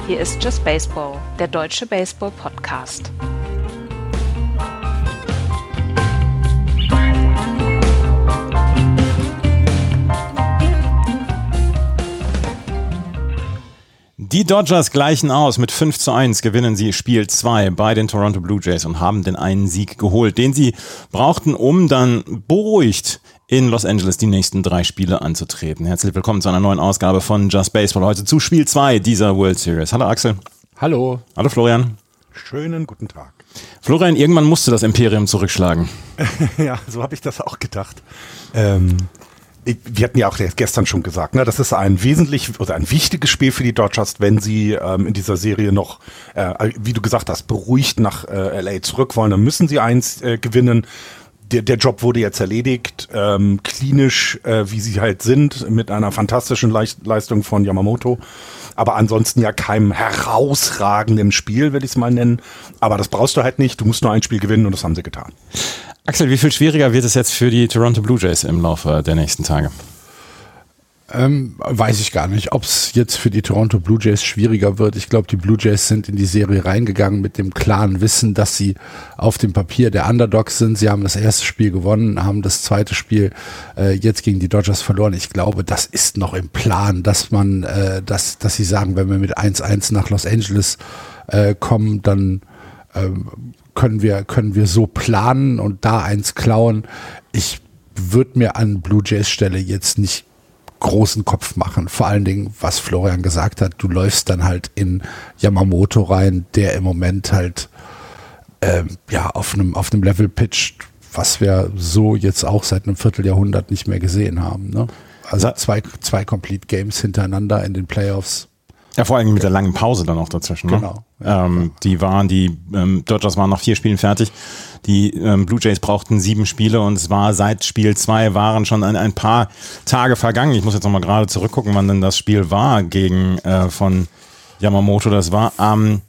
Hier ist Just Baseball, der deutsche Baseball-Podcast. Die Dodgers gleichen aus. Mit 5:1 gewinnen sie Spiel 2 bei den Toronto Blue Jays und haben den einen Sieg geholt, den sie brauchten, um dann beruhigt in Los Angeles die nächsten 3 Spiele anzutreten. Herzlich willkommen zu einer neuen Ausgabe von Just Baseball. Heute zu Spiel 2 dieser World Series. Hallo Axel. Hallo. Hallo Florian. Schönen guten Tag. Florian, irgendwann musste das Imperium zurückschlagen. Ja, so habe ich das auch gedacht. Wir hatten ja auch gestern schon gesagt, ne, das ist ein wichtiges Spiel für die Dodgers, wenn sie in dieser Serie noch, wie du gesagt hast, beruhigt nach LA zurück wollen, dann müssen sie eins gewinnen. Der Job wurde jetzt erledigt, klinisch, wie sie halt sind, mit einer fantastischen Leistung von Yamamoto. Aber ansonsten ja keinem herausragenden Spiel, will ich es mal nennen. Aber das brauchst du halt nicht, du musst nur ein Spiel gewinnen und das haben sie getan. Axel, wie viel schwieriger wird es jetzt für die Toronto Blue Jays im Laufe der nächsten Tage? Weiß ich gar nicht, ob es jetzt für die Toronto Blue Jays schwieriger wird. Ich glaube, die Blue Jays sind in die Serie reingegangen mit dem klaren Wissen, dass sie auf dem Papier der Underdogs sind. Sie haben das erste Spiel gewonnen, haben das zweite Spiel jetzt gegen die Dodgers verloren. Ich glaube, das ist noch im Plan, dass man, dass sie sagen, wenn wir mit 1-1 nach Los Angeles kommen, dann können wir so planen und da eins klauen. Ich würde mir an Blue Jays Stelle jetzt nicht großen Kopf machen. Vor allen Dingen, was Florian gesagt hat, du läufst dann halt in Yamamoto rein, der im Moment halt auf einem Level pitcht, was wir so jetzt auch seit einem Vierteljahrhundert nicht mehr gesehen haben. Ne? Also zwei Complete Games hintereinander in den Playoffs. Ja, vor allem mit der langen Pause dann auch dazwischen. Ne? Genau. Die Dodgers waren nach 4 Spielen fertig. Die Blue Jays brauchten 7 Spiele und es war seit Spiel 2 waren schon ein paar Tage vergangen. Ich muss jetzt nochmal gerade zurückgucken, wann denn das Spiel war gegen von Yamamoto. Das war am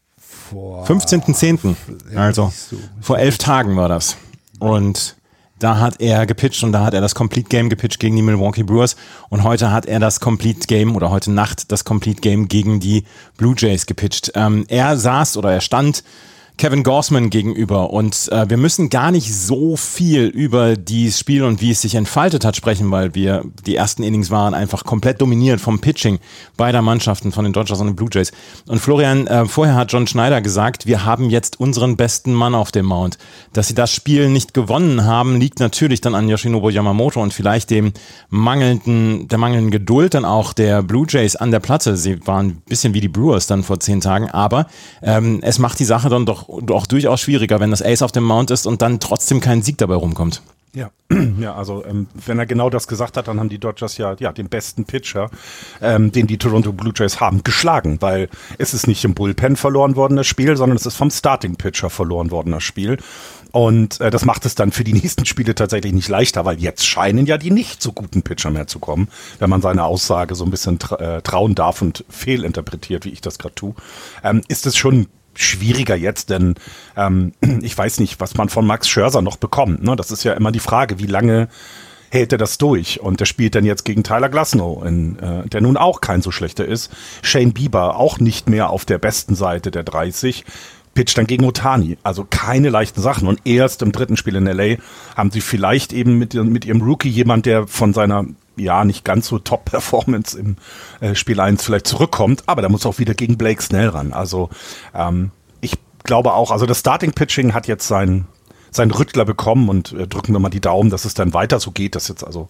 15.10. Also vor 11 Tagen war das. Und da hat er gepitcht und da hat er das Complete Game gepitcht gegen die Milwaukee Brewers und heute hat er das Complete Game oder heute Nacht das Complete Game gegen die Blue Jays gepitcht. Er stand Kevin Gausman gegenüber und wir müssen gar nicht so viel über dieses Spiel und wie es sich entfaltet hat sprechen, weil die ersten Innings waren einfach komplett dominiert vom Pitching beider Mannschaften, von den Dodgers und den Blue Jays. Und Florian, vorher hat John Schneider gesagt, wir haben jetzt unseren besten Mann auf dem Mount. Dass sie das Spiel nicht gewonnen haben, liegt natürlich dann an Yoshinobu Yamamoto und vielleicht der mangelnden Geduld dann auch der Blue Jays an der Platte. Sie waren ein bisschen wie die Brewers dann vor 10 Tagen, aber es macht die Sache dann doch auch durchaus schwieriger, wenn das Ace auf dem Mount ist und dann trotzdem kein Sieg dabei rumkommt. Ja, also wenn er genau das gesagt hat, dann haben die Dodgers ja den besten Pitcher, den die Toronto Blue Jays haben, geschlagen, weil es ist nicht im Bullpen verloren worden, das Spiel, sondern es ist vom Starting Pitcher verloren worden, das Spiel. Und das macht es dann für die nächsten Spiele tatsächlich nicht leichter, weil jetzt scheinen ja die nicht so guten Pitcher mehr zu kommen, wenn man seine Aussage so ein bisschen trauen darf und fehlinterpretiert, wie ich das gerade tue, ist es schon schwieriger jetzt, denn ich weiß nicht, was man von Max Scherzer noch bekommt. Ne? Das ist ja immer die Frage, wie lange hält er das durch? Und der spielt dann jetzt gegen Tyler Glasnow, der nun auch kein so schlechter ist. Shane Bieber auch nicht mehr auf der besten Seite der 30. Pitcht dann gegen Ohtani. Also keine leichten Sachen. Und erst im 3. Spiel in LA haben sie vielleicht eben mit ihrem Rookie jemand, der von seiner nicht ganz so Top-Performance im Spiel 1 vielleicht zurückkommt, aber da muss auch wieder gegen Blake Snell ran. Also ich glaube auch, also das Starting-Pitching hat jetzt seinen Rüttler bekommen und drücken wir mal die Daumen, dass es dann weiter so geht, dass jetzt also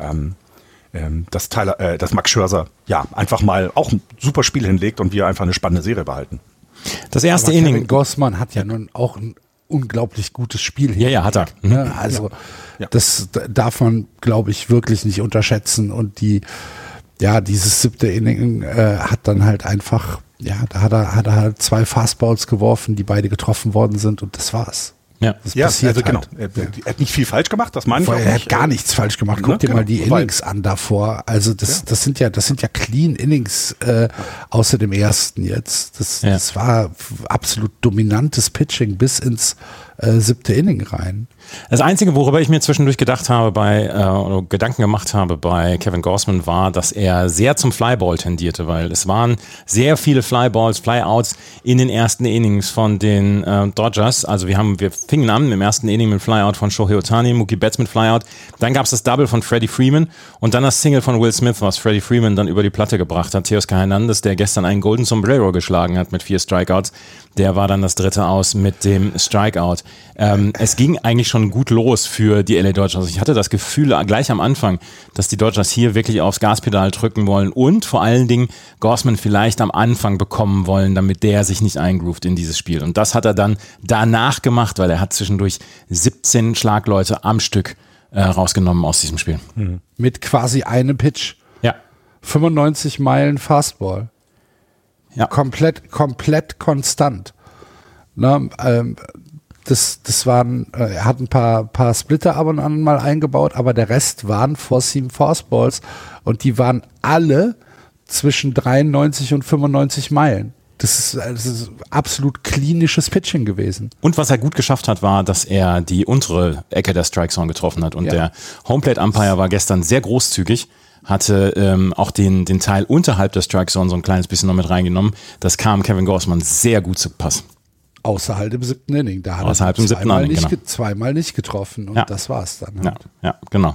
dass Max Scherzer einfach mal auch ein super Spiel hinlegt und wir einfach eine spannende Serie behalten. Das erste Inning. Kevin Gausman hat ja nun auch ein unglaublich gutes Spiel. Ja, hat er. Ne? Also das darf man, glaube ich, wirklich nicht unterschätzen. Und dieses 7. Inning hat dann halt einfach, da hat er halt 2 Fastballs geworfen, die beide getroffen worden sind und das war's. Ja, das passiert also genau. halt. Er hat nicht viel falsch gemacht, das meine ich auch nicht. Er hat gar nichts falsch gemacht. Guck dir mal die Innings an davor. Also das sind ja clean Innings außer dem ersten jetzt. Das war absolut dominantes Pitching bis ins 7. Inning rein. Das Einzige, worüber ich mir zwischendurch gedacht habe oder Gedanken gemacht habe bei Kevin Gausman, war, dass er sehr zum Flyball tendierte, weil es waren sehr viele Flyballs, Flyouts in den ersten Innings von den Dodgers. Also wir fingen an im ersten Inning mit Flyout von Shohei Ohtani, Mookie Betts mit Flyout, dann gab es das Double von Freddie Freeman und dann das Single von Will Smith, was Freddie Freeman dann über die Platte gebracht hat. Teoscar Hernandez, der gestern einen Golden Sombrero geschlagen hat mit 4 Strikeouts, der war dann das dritte aus mit dem Strikeout. Es ging eigentlich schon gut los für die LA Dodgers. Also ich hatte das Gefühl gleich am Anfang, dass die Dodgers hier wirklich aufs Gaspedal drücken wollen und vor allen Dingen Gausman vielleicht am Anfang bekommen wollen, damit der sich nicht eingroovt in dieses Spiel. Und das hat er dann danach gemacht, weil er hat zwischendurch 17 Schlagleute am Stück rausgenommen aus diesem Spiel. Mit quasi einem Pitch. Ja. 95 Meilen Fastball. Ja. Komplett konstant. Na, das waren, er hat ein paar Splitter ab und an mal eingebaut, aber der Rest waren Four-Seam Fastballs und die waren alle zwischen 93 und 95 Meilen. Das ist absolut klinisches Pitching gewesen. Und was er gut geschafft hat, war, dass er die untere Ecke der Strike-Zone getroffen hat. Und der Homeplate-Umpire war gestern sehr großzügig, hatte auch den Teil unterhalb der Strike-Zone so ein kleines bisschen noch mit reingenommen. Das kam Kevin Gausman sehr gut zu Pass. Außerhalb im 7. Inning. Da hat Außerhalb er im 7. Inning, zweimal nicht getroffen und das war's dann. Halt. Ja, genau.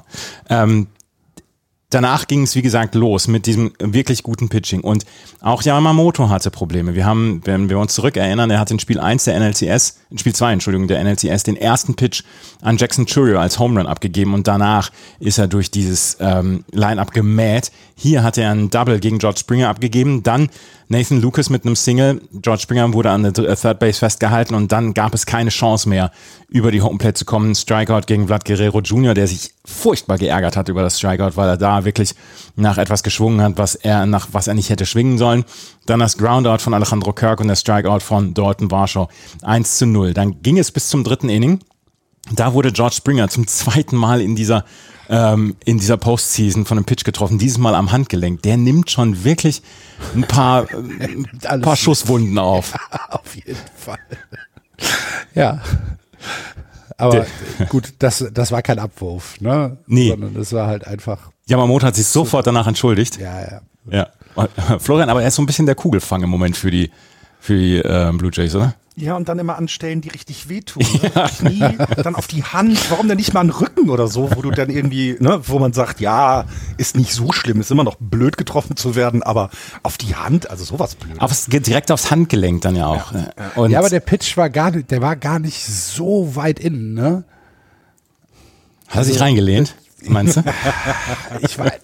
Danach ging es, wie gesagt, los mit diesem wirklich guten Pitching. Und auch Yamamoto hatte Probleme. Wenn wir uns zurückerinnern, er hat in Spiel 2, der NLCS, den ersten Pitch an Jackson Chourio als Home Run abgegeben und danach ist er durch dieses Line-Up gemäht. Hier hat er einen Double gegen George Springer abgegeben, dann Nathan Lucas mit einem Single. George Springer wurde an der Third Base festgehalten und dann gab es keine Chance mehr, über die Homeplate zu kommen. Strikeout gegen Vlad Guerrero Jr., der sich furchtbar geärgert hat über das Strikeout, weil er da wirklich nach etwas geschwungen hat, was er nicht hätte schwingen sollen. Dann das Groundout von Alejandro Kirk und der Strikeout von Dalton Varsho. 1-0. Dann ging es bis zum 3. Inning. Da wurde George Springer zum zweiten Mal in dieser Postseason von einem Pitch getroffen, dieses Mal am Handgelenk. Der nimmt schon wirklich ein paar Schusswunden auf. Ja, auf jeden Fall. Ja. Aber gut, das war kein Abwurf, ne? Nee. Sondern es war halt einfach. Yamamoto hat sich sofort danach entschuldigt. Ja. Florian, aber er ist so ein bisschen der Kugelfang im Moment für die Blue Jays, oder? Ja, und dann immer an Stellen, die richtig wehtun. Ne? Knie, dann auf die Hand. Warum denn nicht mal einen Rücken oder so, wo du dann irgendwie, ne, wo man sagt, ja, ist nicht so schlimm, ist immer noch blöd getroffen zu werden, aber auf die Hand, also sowas blöd. Aber es geht direkt aufs Handgelenk dann ja auch. Ja. Und aber der Pitch war gar nicht so weit innen, ne? Hat er sich reingelehnt, meinst du? Ich weiß.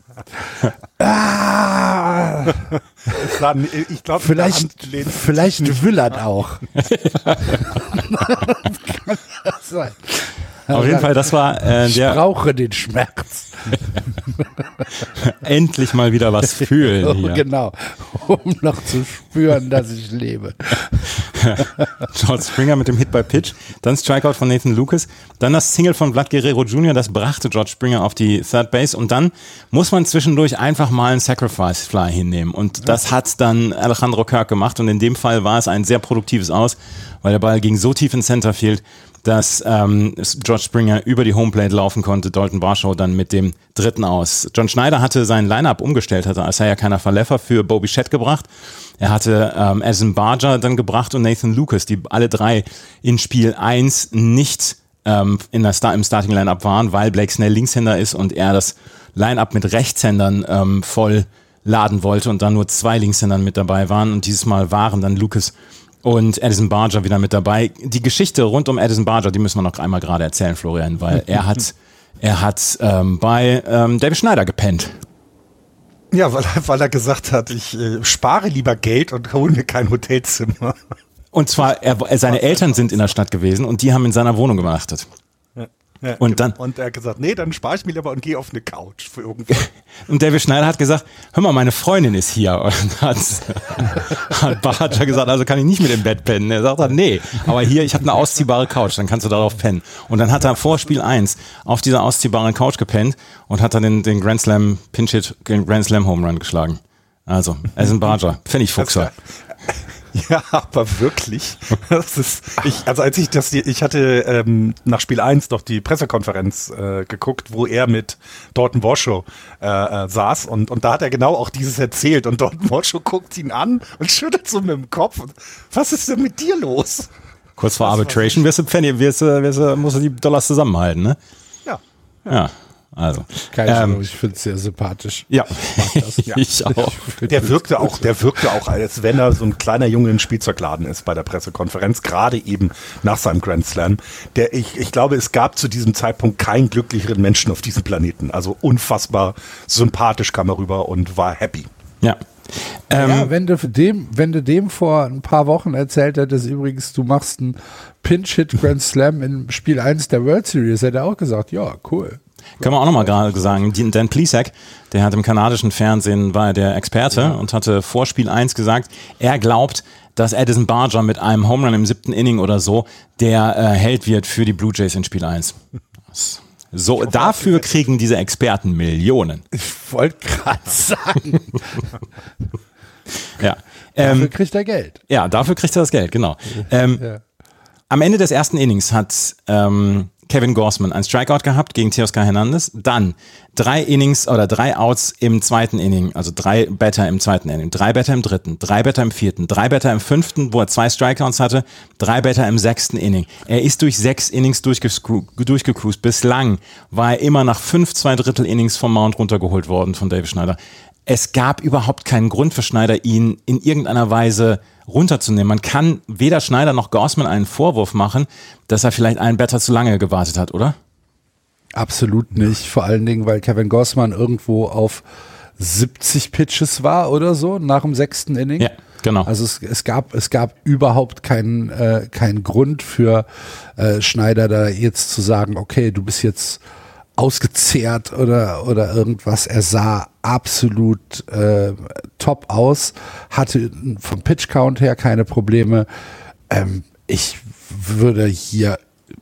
Ich glaube, vielleicht Willard auch. Kann das sein? Auf jeden Fall, das war ich brauche den Schmerz. Endlich mal wieder was fühlen hier. Genau, um noch zu spüren, dass ich lebe. George Springer mit dem Hit by Pitch, dann Strikeout von Nathan Lucas, dann das Single von Vlad Guerrero Jr., das brachte George Springer auf die Third Base und dann muss man zwischendurch einfach mal einen Sacrifice Fly hinnehmen und das hat dann Alejandro Kirk gemacht und in dem Fall war es ein sehr produktives Aus, weil der Ball ging so tief ins Centerfield, dass George Springer über die Homeplate laufen konnte, Dalton Varsho dann mit dem dritten Aus. John Schneider hatte sein Line-Up umgestellt, hatte Isaiah Kiner-Falefa für Bo Bichette gebracht. Er hatte Addison Barger dann gebracht und Nathan Lucas, die alle drei in Spiel 1 nicht im Starting-Line-Up waren, weil Blake Snell Linkshänder ist und er das Line-Up mit Rechtshändern voll laden wollte und dann nur 2 Linkshändern mit dabei waren und dieses Mal waren dann Lucas und Addison Barger wieder mit dabei. Die Geschichte rund um Addison Barger, die müssen wir noch einmal gerade erzählen, Florian, weil er hat bei David Schneider gepennt. Ja, weil er gesagt hat, ich spare lieber Geld und hole mir kein Hotelzimmer. Und zwar, seine Eltern sind in der Stadt gewesen und die haben in seiner Wohnung übernachtet. Ja. Ja, und er hat gesagt, nee, dann spare ich mir lieber und gehe auf eine Couch für irgendwas. Und David Schneider hat gesagt, hör mal, meine Freundin ist hier. Und hat Barger gesagt, also kann ich nicht mit im Bett pennen. Er sagt dann, nee, aber hier, ich habe eine ausziehbare Couch, dann kannst du darauf pennen. Und dann hat er vor Spiel 1 auf dieser ausziehbaren Couch gepennt und hat dann den Grand Slam Pinch-Hit, Grand Slam Home Run geschlagen. Also, Edson Barger, Pfennigfuchser. Ja, aber wirklich. Ich hatte nach Spiel 1 doch die Pressekonferenz geguckt, wo er mit Dalton Varsho saß und da hat er genau auch dieses erzählt und Dalton Varsho guckt ihn an und schüttelt so mit dem Kopf. Was ist denn mit dir los? Kurz vor Arbitration musst du die Dollars zusammenhalten, ne? Ja. Also. Ich finde es sehr sympathisch. Ja, ich auch. Der wirkte auch, als wenn er so ein kleiner Junge im Spielzeugladen ist bei der Pressekonferenz, gerade eben nach seinem Grand Slam. Ich glaube, es gab zu diesem Zeitpunkt keinen glücklicheren Menschen auf diesem Planeten. Also unfassbar sympathisch kam er rüber und war happy. Ja. Wenn du dem vor ein paar Wochen erzählt hättest, übrigens, du machst einen Pinch-Hit Grand Slam in Spiel 1 der World Series, hätte er auch gesagt, ja, cool. Können wir auch nochmal gerade sagen, Dan Plesac, der hat im kanadischen Fernsehen, war der Experte und hatte vor Spiel 1 gesagt, er glaubt, dass Edson Barger mit einem Home Run im 7. Inning oder so der Held wird für die Blue Jays in Spiel 1. So, dafür kriegen diese Experten Millionen. Ich wollte gerade sagen. Ja. Dafür kriegt er Geld. Ja, dafür kriegt er das Geld, genau. Am Ende des ersten Innings hat Kevin Gausman ein Strikeout gehabt gegen Teoscar Hernandez, dann 3 Outs im zweiten Inning, also 3 Batter im zweiten Inning, 3 Batter im dritten, 3 Batter im vierten, 3 Batter im fünften, wo er 2 Strikeouts hatte, 3 Batter im 6. Inning. Er ist durch 6 Innings durchgecruised. Bislang war er immer nach 5 2/3 Innings vom Mount runtergeholt worden von David Schneider. Es gab überhaupt keinen Grund für Schneider, ihn in irgendeiner Weise runterzunehmen. Man kann weder Schneider noch Gausman einen Vorwurf machen, dass er vielleicht einen Batter zu lange gewartet hat, oder? Absolut nicht. Vor allen Dingen, weil Kevin Gausman irgendwo auf 70 Pitches war oder so nach dem 6. Inning. Ja, genau. Also es gab überhaupt keinen Grund für Schneider da jetzt zu sagen, okay, du bist jetzt ausgezehrt oder irgendwas. Er sah absolut top aus, hatte vom Pitch-Count her keine Probleme. Ich würde hier,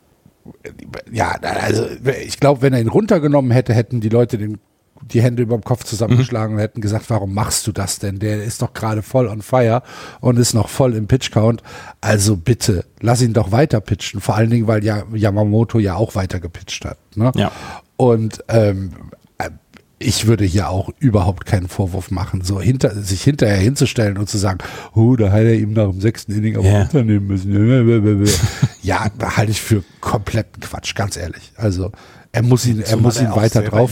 ich glaube, wenn er ihn runtergenommen hätte, hätten die Leute die Hände über dem Kopf zusammengeschlagen und hätten gesagt, warum machst du das denn? Der ist doch gerade voll on fire und ist noch voll im Pitch-Count. Also bitte, lass ihn doch weiter pitchen. Vor allen Dingen, weil Yamamoto ja auch weiter gepitcht hat. Ne? Ja. Und ich würde hier auch überhaupt keinen Vorwurf machen, sich hinterher hinzustellen und zu sagen, da hat er ihm nach dem 6. Inning aber runternehmen müssen. Ja, da halte ich für kompletten Quatsch, ganz ehrlich. Also er muss ihn weiter drauf.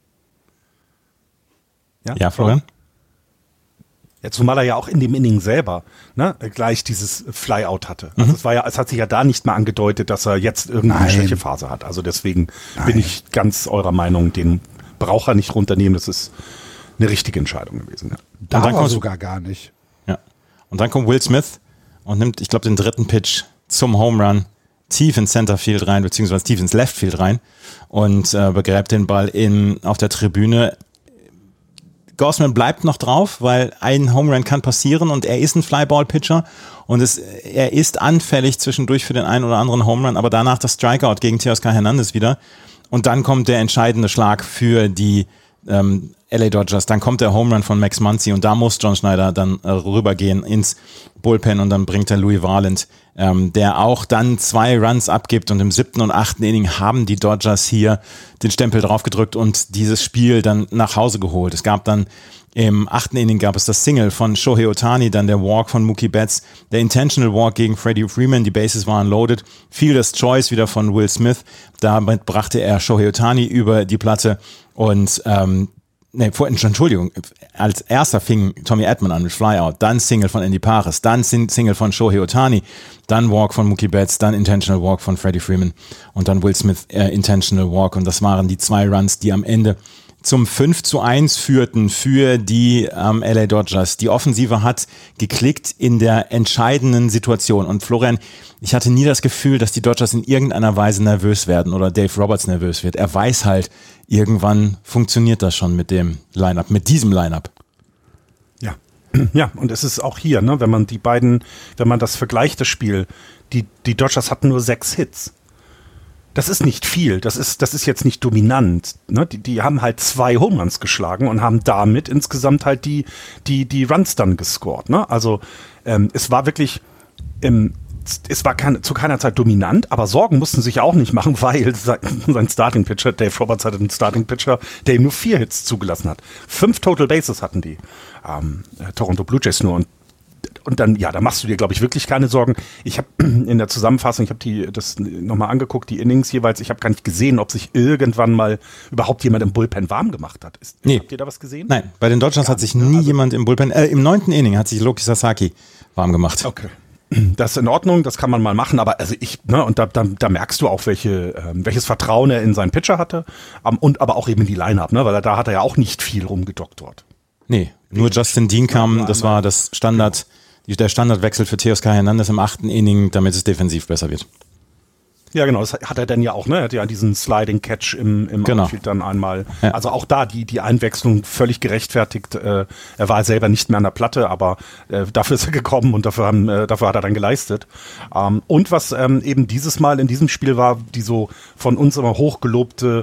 Ja, Florian? Ja, zumal er ja auch in dem Inning selber gleich dieses Flyout hatte. Also es hat sich ja da nicht mal angedeutet, dass er jetzt irgendwie eine schlechte Phase hat. Also deswegen bin ich ganz eurer Meinung, den braucht er nicht runternehmen. Das ist eine richtige Entscheidung gewesen. Ja. Da war sogar gar nicht. Ja. Und dann kommt Will Smith und nimmt, ich glaube, den 3. Pitch zum Home Run tief ins Centerfield rein, beziehungsweise tief ins Leftfield rein und begräbt den Ball auf der Tribüne. Gausman bleibt noch drauf, weil ein Home Run kann passieren und er ist ein Flyball-Pitcher und er ist anfällig zwischendurch für den einen oder anderen Home Run, aber danach das Strikeout gegen Teoscar Hernandez wieder und dann kommt der entscheidende Schlag für die LA Dodgers, dann kommt der Home Run von Max Muncy und da muss John Schneider dann rübergehen ins Bullpen und dann bringt er Louis Varland, der auch dann 2 Runs abgibt und im 7. und 8. Inning haben die Dodgers hier den Stempel draufgedrückt und dieses Spiel dann nach Hause geholt. Es gab dann im 8. Inning gab es das Single von Shohei Ohtani, dann der Walk von Mookie Betts, der Intentional Walk gegen Freddie Freeman, die Bases waren loaded, Fielder's Choice wieder von Will Smith, damit brachte er Shohei Ohtani über die Platte und Entschuldigung, als erster fing Tommy Edman an mit Flyout, dann Single von Andy Paris, dann Single von Shohei Ohtani, dann Walk von Mookie Betts, dann Intentional Walk von Freddie Freeman und dann Will Smith Intentional Walk und das waren die 2 Runs, die am Ende zum 5:1 führten für die LA Dodgers. Die Offensive hat geklickt in der entscheidenden Situation. Und Florian, ich hatte nie das Gefühl, dass die Dodgers in irgendeiner Weise nervös werden oder Dave Roberts nervös wird. Er weiß halt, irgendwann funktioniert das schon mit dem Lineup, mit diesem Lineup. Ja. Ja, und es ist auch hier, ne, wenn man das vergleicht, das Spiel, die Dodgers hatten nur 6 Hits. Das ist nicht viel, das ist jetzt nicht dominant. Ne? Die haben halt 2 Home Runs geschlagen und haben damit insgesamt halt die Runs dann gescored. Ne? Also es war wirklich, es war zu keiner Zeit dominant, aber Sorgen mussten sich auch nicht machen, weil sein Starting-Pitcher, Dave Roberts, hatte einen Starting-Pitcher, der ihm nur 4 Hits zugelassen hat. 5 Total Bases hatten die Toronto Blue Jays nur. Und dann, ja, da machst du dir, glaube ich, wirklich keine Sorgen. Ich habe in der Zusammenfassung, ich habe das nochmal angeguckt, die Innings jeweils, ich habe gar nicht gesehen, ob sich irgendwann mal überhaupt jemand im Bullpen warm gemacht hat. Habt ihr da was gesehen? Nein, bei den Dodgers hat sich nie jemand im Bullpen, im 9. Inning hat sich Loki Sasaki warm gemacht. Okay. Das ist in Ordnung, das kann man mal machen, aber also und da merkst du auch, welches Vertrauen er in seinen Pitcher hatte, und aber auch eben in die Line-Up, ne, weil da hat er ja auch nicht viel rumgedoktort. Nee, nur Justin Dean kam, das war der Standardwechsel für Teoscar Hernandez im 8. Inning, damit es defensiv besser wird. Ja, genau, das hat er dann ja auch, ne? Er hat ja diesen Sliding Catch im Outfield dann einmal. Ja. Also auch da die Einwechslung völlig gerechtfertigt. Er war selber nicht mehr an der Platte, aber dafür ist er gekommen und dafür hat er dann geleistet. Und was eben dieses Mal in diesem Spiel war, die so von uns immer hochgelobte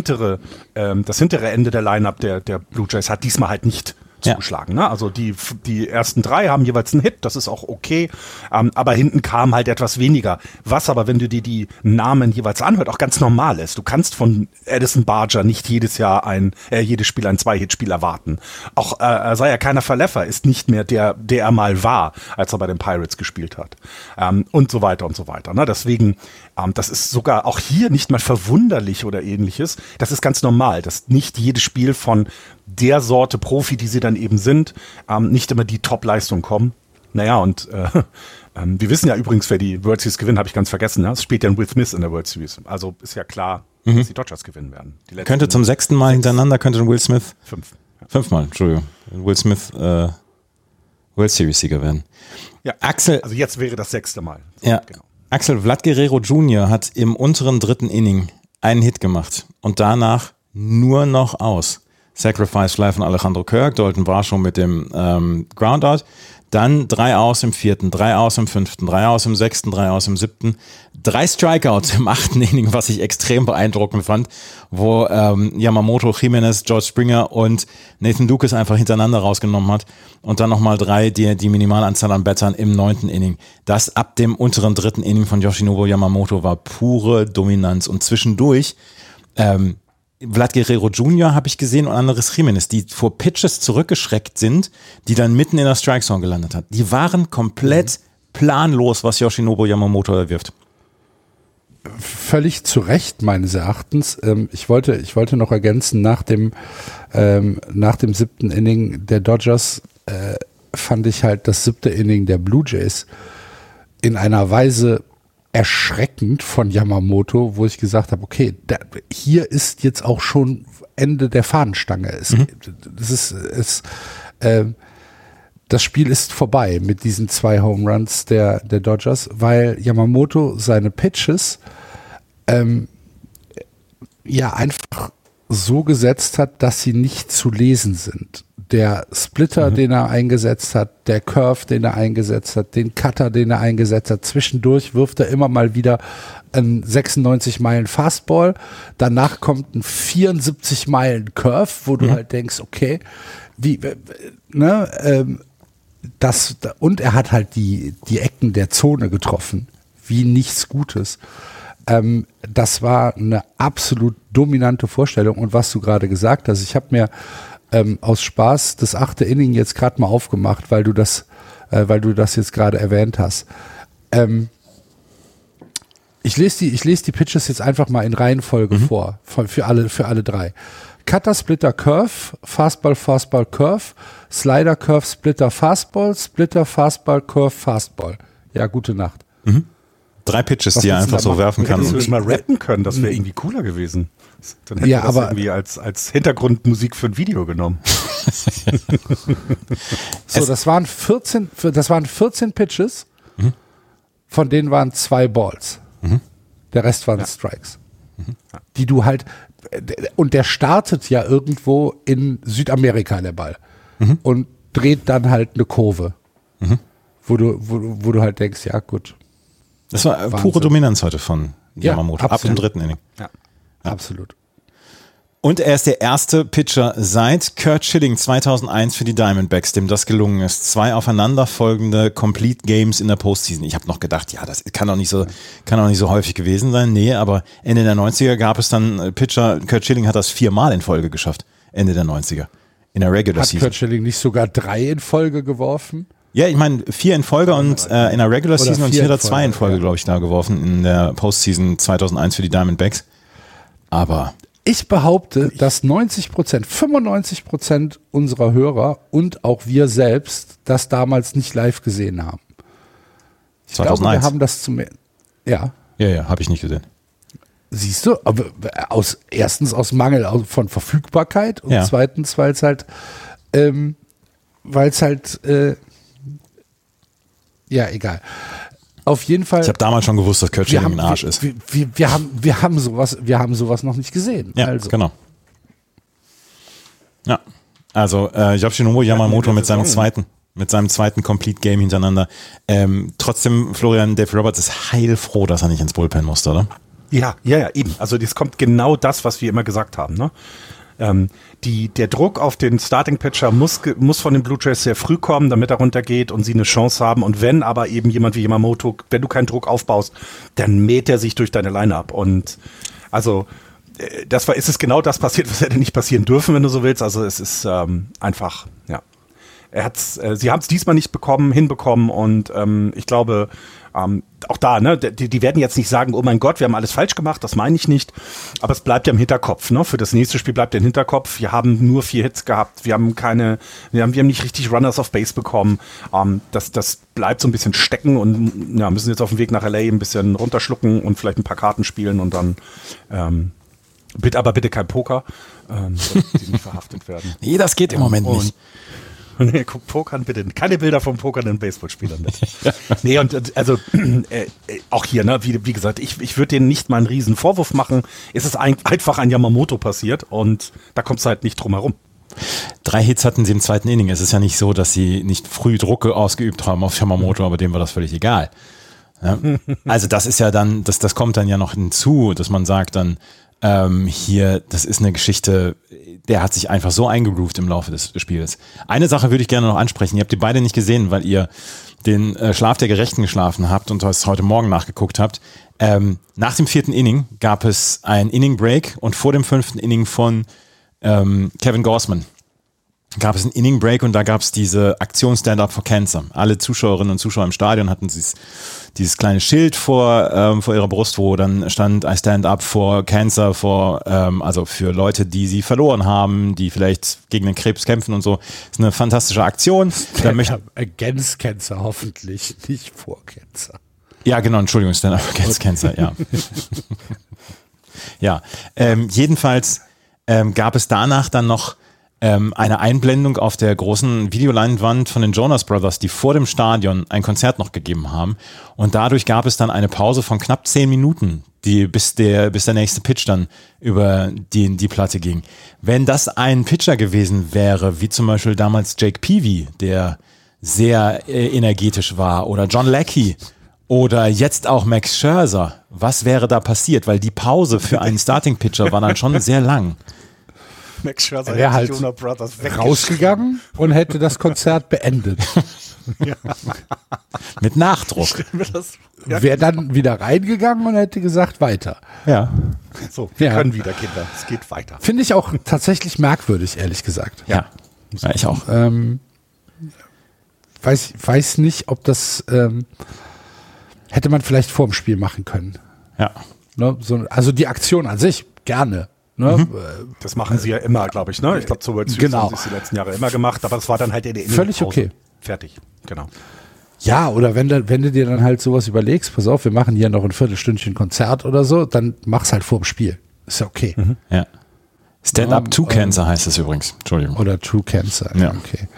das hintere Ende der Lineup der Blue Jays hat diesmal halt nicht zugeschlagen. Ne? Also die ersten 3 haben jeweils einen Hit, das ist auch okay, aber hinten kam halt etwas weniger. Was aber, wenn du dir die Namen jeweils anhört, auch ganz normal ist. Du kannst von Addison Barger nicht jedes Spiel ein 2-Hit-Spiel erwarten. Auch Isaiah Kiner Falefa ist nicht mehr der er mal war, als er bei den Pirates gespielt hat. Und so weiter und so weiter. Ne? Deswegen, das ist sogar auch hier nicht mal verwunderlich oder ähnliches. Das ist ganz normal, dass nicht jedes Spiel von der Sorte Profi, die sie dann eben sind, nicht immer die Top-Leistung kommen. Naja, und wir wissen ja übrigens, wer die World Series gewinnt, habe ich ganz vergessen. Ja? Es spielt ja Will Smith in der World Series. Also ist ja klar, dass die Dodgers gewinnen werden. Könnte zum 6. Mal hintereinander, Will Smith 5 Mal, Entschuldigung. Will Smith World Series-Sieger werden. Ja, Axel, also jetzt wäre das 6. Mal. Ja, genau. Axel, Vlad Guerrero Jr. hat im unteren 3. Inning einen Hit gemacht und danach nur noch aus. Sacrifice Fly von Alejandro Kirk, Dalton Varsho mit dem Groundout, dann 3 aus im 4., 3 aus im 5., 3 aus im 6., 3 aus im 7., 3 Strikeouts im 8. Inning, was ich extrem beeindruckend fand, wo Yamamoto, Jimenez, George Springer und Nathan Dukes einfach hintereinander rausgenommen hat und dann nochmal 3, die Minimalanzahl an Battern im 9. Inning. Das ab dem unteren 3. Inning von Yoshinobu Yamamoto war pure Dominanz und zwischendurch Vlad Guerrero Jr. habe ich gesehen und anderes Jimenez, die vor Pitches zurückgeschreckt sind, die dann mitten in der Strike-Zone gelandet hat. Die waren komplett planlos, was Yoshinobu Yamamoto erwirft. Völlig zu Recht meines Erachtens. Ich wollte noch ergänzen, nach dem 7. Inning der Dodgers fand ich halt das 7. Inning der Blue Jays in einer Weise erschreckend von Yamamoto, wo ich gesagt habe, okay, hier ist jetzt auch schon Ende der Fahnenstange. Das Spiel ist vorbei mit diesen 2 Home Runs der Dodgers, weil Yamamoto seine Pitches einfach so gesetzt hat, dass sie nicht zu lesen sind. Der Splitter, den er eingesetzt hat, der Curve, den er eingesetzt hat, den Cutter, den er eingesetzt hat. Zwischendurch wirft er immer mal wieder einen 96 Meilen Fastball. Danach kommt ein 74 Meilen Curve, wo du halt denkst, okay, und er hat halt die Ecken der Zone getroffen, wie nichts Gutes. Das war eine absolut dominante Vorstellung. Und was du gerade gesagt hast, ich habe mir aus Spaß das 8. Inning jetzt gerade mal aufgemacht, weil du das jetzt gerade erwähnt hast. Ich lese die Pitches jetzt einfach mal in Reihenfolge vor, für alle 3. Cutter, Splitter, Curve, Fastball, Fastball, Curve, Slider, Curve, Splitter, Fastball, Splitter, Fastball, Curve, Fastball. Ja, gute Nacht. 3 Pitches, die er einfach so werfen kann. Hättest du mal rappen können, das wäre irgendwie cooler gewesen. Dann hätte das irgendwie als Hintergrundmusik für ein Video genommen. So, das waren 14 Pitches, von denen waren 2 Balls. Der Rest waren Strikes. Die du halt, und der startet ja irgendwo in Südamerika, der Ball. Und dreht dann halt eine Kurve. Wo du halt denkst, ja gut. Das war Wahnsinn. Pure Dominanz heute von Yamamoto, ab dem 3. Inning. Ja. Absolut. Und er ist der erste Pitcher seit Curt Schilling 2001 für die Diamondbacks, dem das gelungen ist. 2 aufeinanderfolgende Complete Games in der Postseason. Ich habe noch gedacht, ja, das kann doch nicht so häufig gewesen sein. Nee, aber Ende der 90er gab es dann Pitcher, Curt Schilling hat das 4-mal in Folge geschafft. Ende der 90er. In der Regular Season. Hat Curt Schilling nicht sogar 3 in Folge geworfen? Ja, ich meine 4 in Folge und in der Regular Season und hier hat er 2 in Folge, ja. glaube ich, da geworfen in der Postseason 2001 für die Diamondbacks. Aber ich behaupte, dass 95% unserer Hörer und auch wir selbst das damals nicht live gesehen haben. Ich 2001. glaube, wir haben das Ja. Ja, habe ich nicht gesehen. Siehst du, aber erstens aus Mangel von Verfügbarkeit und zweitens, weil es halt, egal. Auf jeden Fall. Ich habe damals schon gewusst, dass Curt Schilling ein Arsch ist. Wir haben sowas noch nicht gesehen. Ja, also. genau. Ja, also Yoshinobu Yamamoto mit seinem zweiten Complete Game hintereinander. Trotzdem, Florian, Dave Roberts ist heilfroh, dass er nicht ins Bullpen musste, oder? Ja, eben. Also das kommt genau das, was wir immer gesagt haben, ne? Der Druck auf den Starting-Pitcher muss von den Blue Jays sehr früh kommen, damit er runtergeht und sie eine Chance haben. Und wenn aber eben jemand wie Yamamoto, wenn du keinen Druck aufbaust, dann mäht er sich durch deine Line-Up. Und also ist es genau das passiert, was hätte nicht passieren dürfen, wenn du so willst. Also es ist einfach, ja. Sie haben es diesmal nicht hinbekommen und ich glaube, auch da, ne, die werden jetzt nicht sagen, oh mein Gott, wir haben alles falsch gemacht, das meine ich nicht, aber es bleibt ja im Hinterkopf, ne? Für das nächste Spiel bleibt der Hinterkopf. Wir haben nur 4 Hits gehabt, wir haben nicht richtig Runners auf Base bekommen. Das bleibt so ein bisschen stecken und ja, müssen jetzt auf dem Weg nach LA ein bisschen runterschlucken und vielleicht ein paar Karten spielen und dann bitte kein Poker, die nicht verhaftet werden. Nee, das geht im Moment nicht. Nee, guck, Pokern bitte. Keine Bilder vom pokernden Baseballspielern. Nee, und also auch hier, ne, wie gesagt, ich würde denen nicht mal einen riesen Vorwurf machen. Es ist einfach an Yamamoto passiert und da kommst du halt nicht drum herum. 3 Hits hatten sie im 2. Inning. Es ist ja nicht so, dass sie nicht früh Druck ausgeübt haben auf Yamamoto, aber dem war das völlig egal. Ja? Also das ist ja dann, das kommt dann ja noch hinzu, dass man sagt dann, hier, das ist eine Geschichte, der hat sich einfach so eingegroovt im Laufe des Spiels. Eine Sache würde ich gerne noch ansprechen. Ihr habt die beide nicht gesehen, weil ihr den Schlaf der Gerechten geschlafen habt und das heute Morgen nachgeguckt habt. Nach dem 4. Inning gab es ein Inning-Break und vor dem 5. Inning von Kevin Gausman gab es einen Inning-Break und da gab es diese Aktion Stand Up for Cancer. Alle Zuschauerinnen und Zuschauer im Stadion hatten dieses kleine Schild vor ihrer Brust, wo dann stand I stand up for Cancer, also für Leute, die sie verloren haben, die vielleicht gegen den Krebs kämpfen und so. Das ist eine fantastische Aktion. Against Cancer hoffentlich, nicht vor Cancer. Ja, genau, Entschuldigung, Stand Up Against Cancer, ja. Ja, jedenfalls gab es danach dann noch eine Einblendung auf der großen Videoleinwand von den Jonas Brothers, die vor dem Stadion ein Konzert noch gegeben haben. Und dadurch gab es dann eine Pause von knapp 10 Minuten, bis der nächste Pitch dann über die Platte ging. Wenn das ein Pitcher gewesen wäre, wie zum Beispiel damals Jake Peavy, der sehr energetisch war, oder John Lackey oder jetzt auch Max Scherzer, was wäre da passiert? Weil die Pause für einen Starting-Pitcher war dann schon sehr lang. Max Scherzer wäre halt rausgegangen und hätte das Konzert beendet. Ja. Mit Nachdruck. Wäre dann wieder reingegangen und hätte gesagt, weiter. Ja. So, wir können wieder, Kinder. Es geht weiter. Finde ich auch tatsächlich merkwürdig, ehrlich gesagt. Ja, ich auch. Weiß nicht, ob das hätte man vielleicht vor dem Spiel machen können. Ja. Ne, also die Aktion an sich, gerne. Ne? Das machen sie ja immer, glaube ich. Ne? Ich glaube, so World Series haben sie es die letzten Jahre immer gemacht, aber das war dann halt in der völlig okay. Fertig, genau. Ja, oder wenn du dir dann halt sowas überlegst, pass auf, wir machen hier noch ein Viertelstündchen Konzert oder so, dann mach's halt vorm Spiel. Ist ja okay. Ja. Stand up to Cancer heißt es übrigens. Entschuldigung. Oder True Cancer. Ja. Okay.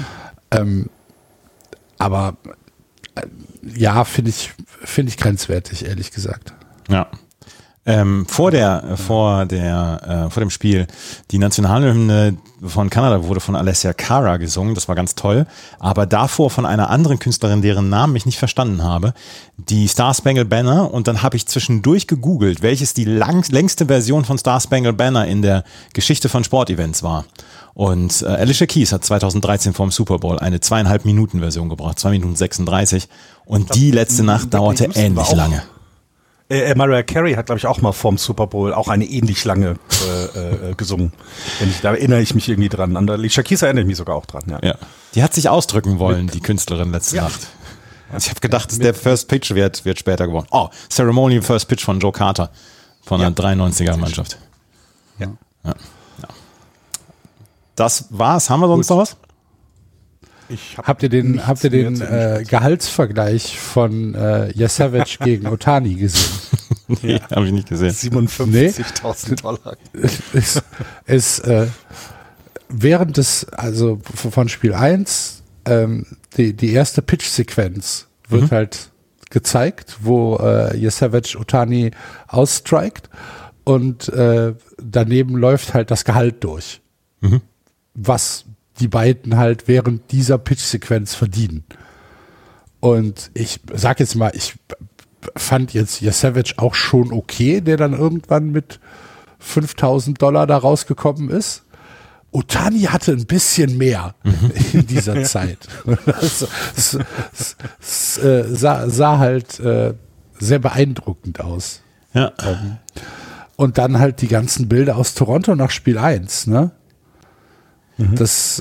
Aber ja, finde ich grenzwertig, ehrlich gesagt. Ja. Vor dem Spiel, die Nationalhymne von Kanada wurde von Alessia Cara gesungen, das war ganz toll, aber davor von einer anderen Künstlerin, deren Namen ich nicht verstanden habe, die Star Spangled Banner, und dann habe ich zwischendurch gegoogelt, welches die längste Version von Star Spangled Banner in der Geschichte von Sportevents war. Und Alicia Keys hat 2013 vor dem Super Bowl eine 2,5 Minuten Version gebracht, 2 Minuten 36, und die letzte Nacht dauerte ähnlich lange. Mariah Carey hat, glaube ich, auch mal vorm Super Bowl auch eine ähnlich lange gesungen. Da erinnere ich mich irgendwie dran. An Alicia Keys erinnere ich mich sogar auch dran. Ja. Die hat sich ausdrücken wollen, die Künstlerin letzte Nacht. Also ich habe gedacht, der First Pitch wird später geworden. Oh, Ceremonial First Pitch von Joe Carter von der 93er Mannschaft. Ja. Das war's. Haben wir sonst noch was? Habt ihr den Gehaltsvergleich von Savage gegen Otani gesehen? Nee, habe ich nicht gesehen. 57.000 Dollar. Während des, also von Spiel 1, die erste Pitch-Sequenz wird halt gezeigt, wo Savage Otani ausstrikt, und daneben läuft halt das Gehalt durch. Was die beiden halt während dieser Pitch-Sequenz verdienen. Und ich sag jetzt mal, ich fand jetzt Savage auch schon okay, der dann irgendwann mit $5.000 da rausgekommen ist. Otani hatte ein bisschen mehr in dieser Zeit. Das sah halt sehr beeindruckend aus. Ja. Und dann halt die ganzen Bilder aus Toronto nach Spiel 1, ne? Das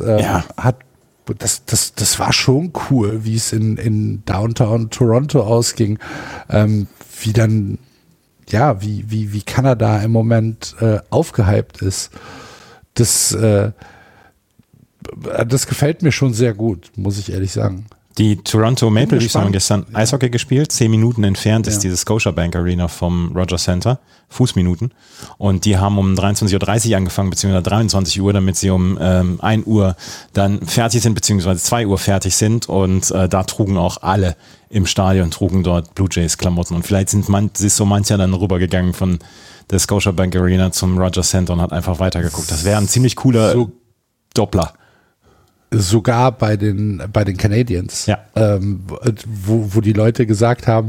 das war schon cool, wie es in Downtown Toronto ausging, wie dann, ja, wie Kanada im Moment aufgehypt ist. Das gefällt mir schon sehr gut, muss ich ehrlich sagen. Die Toronto Maple Leafs haben gestern Eishockey gespielt. 10 Minuten entfernt ist diese Scotiabank Arena vom Rogers Center. Fußminuten. Und die haben um 23.30 Uhr angefangen, beziehungsweise 23 Uhr, damit sie um 1 Uhr dann fertig sind, beziehungsweise 2 Uhr fertig sind. Und da trugen auch alle im Stadion, trugen dort Blue Jays Klamotten. Und vielleicht ist so mancher dann rübergegangen von der Scotiabank Arena zum Rogers Center und hat einfach weitergeguckt. Das wäre ein ziemlich cooler Doppler. Sogar bei den Canadiens, wo die Leute gesagt haben,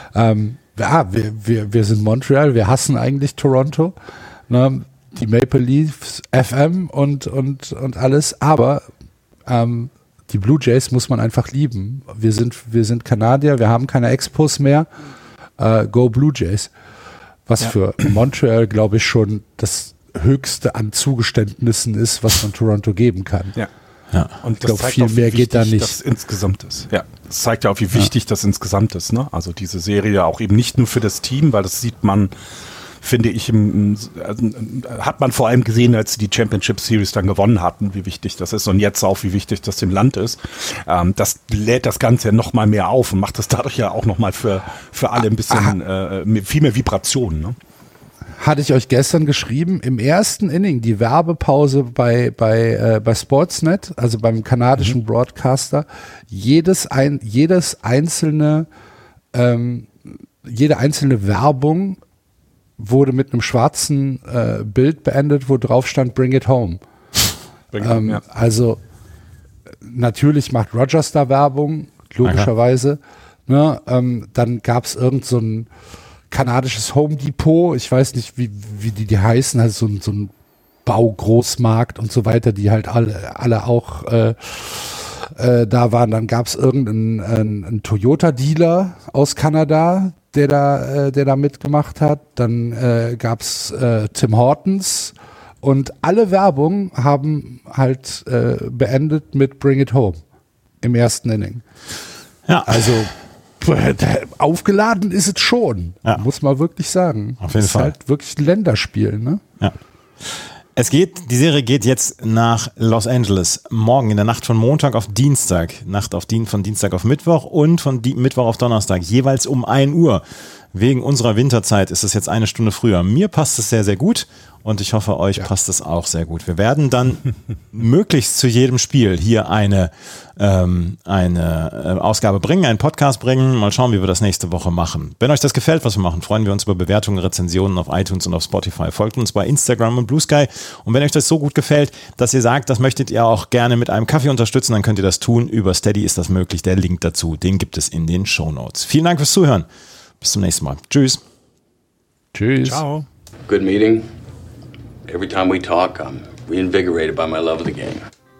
wir sind Montreal, wir hassen eigentlich Toronto, ne, die Maple Leafs FM und alles, aber die Blue Jays muss man einfach lieben. Wir sind Kanadier, wir haben keine Expos mehr, go Blue Jays. Was für Montreal, glaube ich, schon das Höchste an Zugeständnissen ist, was man Toronto geben kann. Ja. Ja. Und ich glaube, viel mehr geht da nicht. Das insgesamt ist. Ja, das zeigt ja auch, wie wichtig das insgesamt ist. Ne? Also diese Serie auch eben nicht nur für das Team, weil das sieht man, finde ich, hat man vor allem gesehen, als sie die Championship Series dann gewonnen hatten, wie wichtig das ist, und jetzt auch, wie wichtig das dem Land ist. Das lädt das Ganze ja noch mal mehr auf und macht das dadurch ja auch noch mal für alle ein bisschen viel mehr Vibrationen. Ne? Hatte ich euch gestern geschrieben, im ersten Inning, die Werbepause bei Sportsnet, also beim kanadischen Broadcaster, jede einzelne Werbung wurde mit einem schwarzen Bild beendet, wo drauf stand, Bring it home. Also natürlich macht Rogers da Werbung, logischerweise. Ne? Dann gab es irgend so ein kanadisches Home Depot, ich weiß nicht, wie die heißen, also so ein Baugroßmarkt und so weiter, die halt alle auch da waren. Dann gab es irgendeinen Toyota-Dealer aus Kanada, der da mitgemacht hat. Dann gab es Tim Hortons, und alle Werbung haben halt beendet mit Bring It Home im ersten Inning. Ja. Also aufgeladen ist es schon, muss man wirklich sagen. Auf jeden Fall. Ist halt wirklich ein Länderspiel, ne? Ja. Die Serie geht jetzt nach Los Angeles. Morgen in der Nacht von Montag auf Dienstag. Von Dienstag auf Mittwoch und von Mittwoch auf Donnerstag. Jeweils um 1 Uhr. Wegen unserer Winterzeit ist es jetzt 1 Stunde früher. Mir passt es sehr, sehr gut und ich hoffe, euch passt es auch sehr gut. Wir werden dann möglichst zu jedem Spiel hier eine Ausgabe bringen, einen Podcast bringen. Mal schauen, wie wir das nächste Woche machen. Wenn euch das gefällt, was wir machen, freuen wir uns über Bewertungen, Rezensionen auf iTunes und auf Spotify. Folgt uns bei Instagram und Blue Sky. Und wenn euch das so gut gefällt, dass ihr sagt, das möchtet ihr auch gerne mit einem Kaffee unterstützen, dann könnt ihr das tun. Über Steady ist das möglich. Der Link dazu, den gibt es in den Shownotes. Vielen Dank fürs Zuhören. Bis zum nächsten Mal. Tschüss. Tschüss. Ciao. Good meeting. Every time we talk, I'm reinvigorated by my love of the game.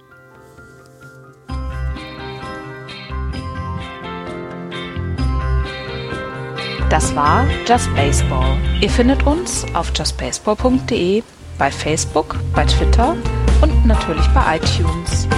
Das war Just Baseball. Ihr findet uns auf justbaseball.de, bei Facebook, bei Twitter und natürlich bei iTunes.